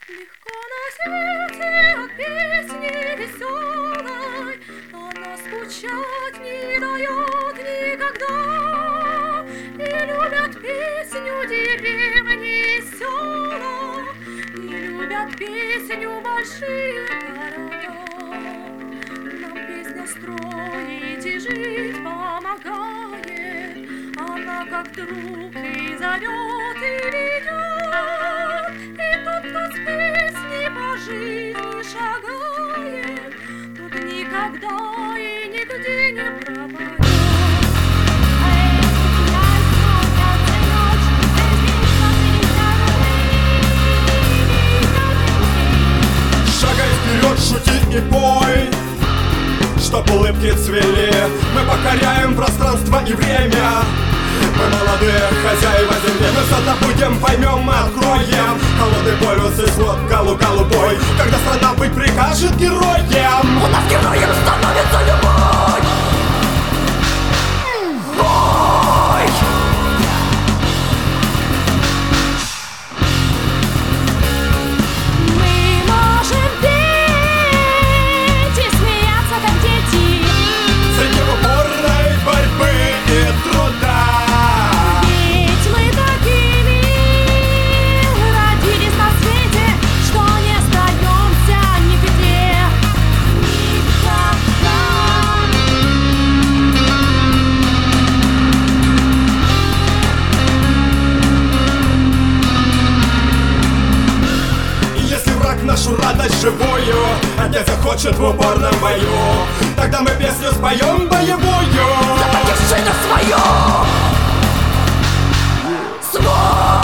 Легко на сердце от песни веселой, она скучать не дает никогда. И любят песню деревни и села, и любят песню большие города. Нам песня строить и жить помогает, она как друг и зовет, и ведет. И тот, кто с песней по жизни шагает, тот никогда и нигде не пропадет. Шагай вперед, шути и пой, чтоб улыбки цвели. Мы покоряем пространство и время. Мы молодые хозяева земли. Мы все добудем, поймем, мы откроем холодный полюс и свод голубой. Когда страна быть прикажет героем, у нас героем становится любовь. Бой! Мы можем петь и смеяться, как дети, среди упорной борьбы и труда. ведь мы такими родились на свете, что не сдаемся нигде никогда. И если враг нашу радость живую отнять захочет в упорном бою, тогда мы песню споем боевую. За батьківщину свою! Свой!